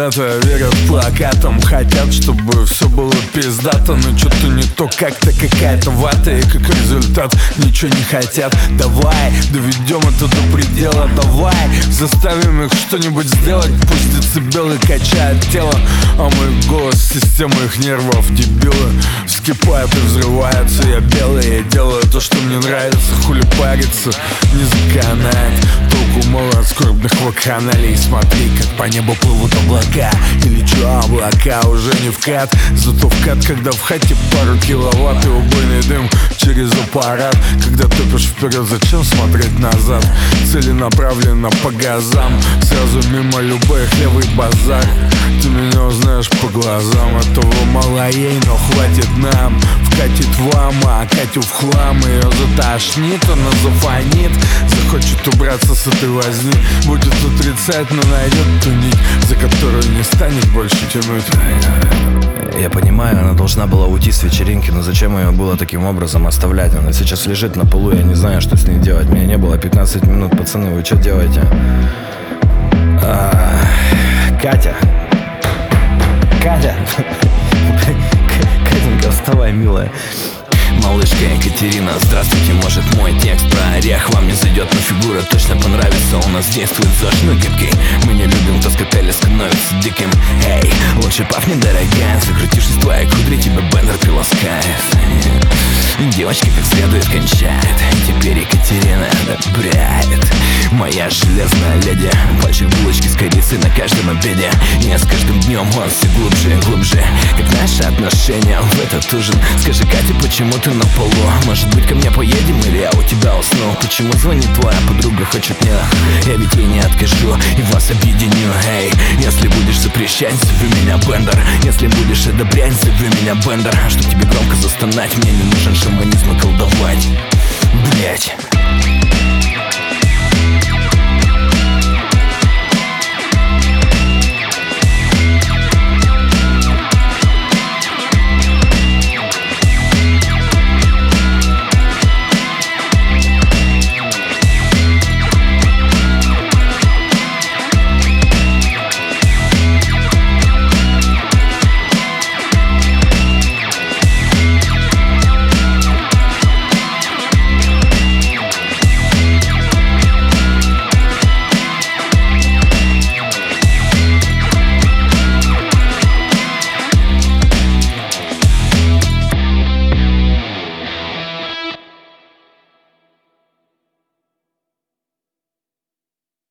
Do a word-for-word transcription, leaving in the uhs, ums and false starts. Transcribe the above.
это, верят плакатам, хотят, чтобы все было пиздато, но что-то не то, как-то какая-то вата, и как результат ничего не хотят. Давай доведем это до предела, давай заставим их что-нибудь сделать. Пусть децибелы качают тело, а мой голос система их нервов, дебилы вскипают и взрываются. Я белый, я делаю то, что мне нравится. Хули париться, не заканает. Толку мало от скорбных вакханалий. Смотри, как по небу плывут облака. Или чё, облака уже не вкат. Зато вкат, когда в хате пару киловатт и убойный дым через аппарат. Когда топишь вперед, зачем смотреть назад? Целенаправленно по газам, сразу мимо любых, левый базар. Ты меня узнаешь по глазам. Этого мало ей, но хватит нам. Вкатит вам, а Катю в хлам. Ее затошнит, она зафонит. Захочет убраться с этой возни. Будет отрицать, но найдет ту нить, за которую не станет больше тянуть. Я понимаю, она должна была уйти с вечеринки, но зачем ее было таким образом оставлять? Она сейчас лежит на полу, я не знаю, что с ней делать. Меня не было пятнадцать минут, пацаны, вы что делаете? А, Катя Катя Катенька, вставай, милая. Малышка Екатерина, здравствуйте, может мой текст про орех вам не зайдет, но фигура точно понравится. У нас действует ЗОЖ, ну гибкий. Мы не любим, кто с коктейля становится диким. Эй, лучше пахнет, дорогая. Закрутившись твоей кудри, тебя бендер приласкает. Девочка как следует кончает. Теперь Екатерина одобряет. Моя железная леди. Пальчик булочки с корицей на каждом обеде. И с каждым днем он все глубже и глубже. Как наши отношения в этот ужин. Скажи, Катя, почему ты на полу? Может быть, ко мне поедем или я у тебя уснул? Почему звонит твоя подруга, хочет мне? Я ведь ей не откажу и вас объединю. Эй, если будешь запрещать, зови меня бендер. Если будешь одобрять, зови меня бендер. Чтоб тебе громко застонать, мне не нужен шаманизм и колдовать. Блять.